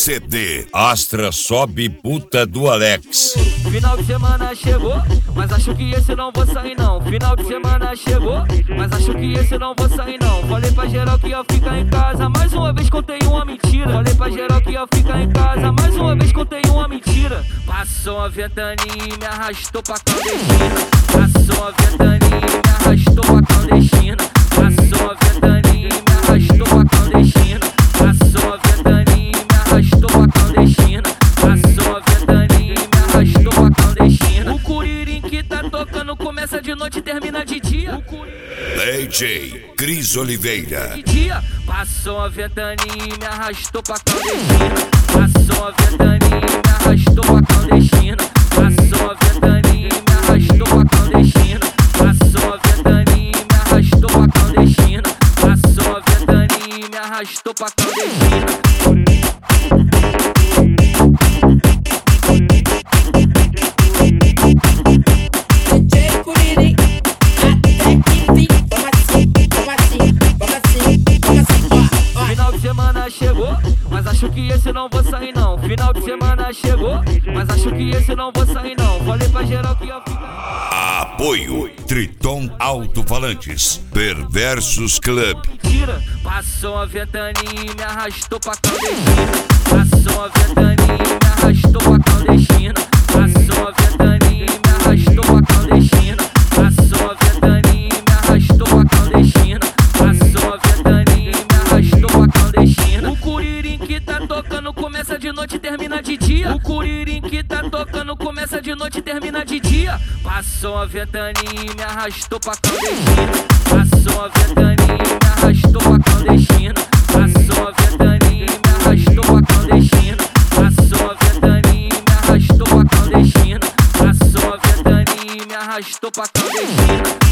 CD Astra Sobe Puta do Alex. Final de semana chegou, mas acho que esse não vou sair não. Final de semana chegou, mas acho que esse não vou sair não. Falei pra geral que ia ficar em casa, mais uma vez contei uma mentira. Falei pra geral que ia ficar em casa, mais uma vez contei uma mentira. Passou uma ventania e me arrastou pra clandestina. Passou uma ventania e me arrastou pra clandestina. Passou uma ventania e me arrastou pra clandestina. Passou uma ventania e me arrastou pra clandestina. Passou uma ventania e me arrastou pra clandestina. O curirim que tá tocando começa de noite e termina de dia. DJ Cris Oliveira. De dia, passou uma ventania e me arrastou pra clandestina. Passou uma ventania e me arrastou pra clandestina. Passou uma ventania e me arrastou pra clandestina. Passou uma ventania e me arrastou pra clandestina. Passou uma ventania e me arrastou pra clandestina. Final de semana chegou, mas acho que esse não vou sair não. Final de semana chegou, mas acho que esse não vou sair não. Falei pra geral que ia ficar. Apoio Triton Alto-Falantes, Perversos Club. Mentira, passou uma ventania e me arrastou pra clandestina. Passou uma ventania e me arrastou pra clandestina. Passou uma ventania e me arrastou pra clandestina. Passou uma ventania e me arrastou pra clandestina. Passou uma ventania e me arrastou pra clandestina. O curirim que tá tocando começa de noite e termina de dia. O curirim que tá tocando começa de noite e termina de dia. Passou uma ventania e me arrastou pra clandestina. Passou uma ventania e me arrastou pra clandestina. Passou uma ventania e me arrastou pra clandestina. Passou uma ventania e me arrastou pra clandestina. Passou uma ventania e me arrastou pra clandestina.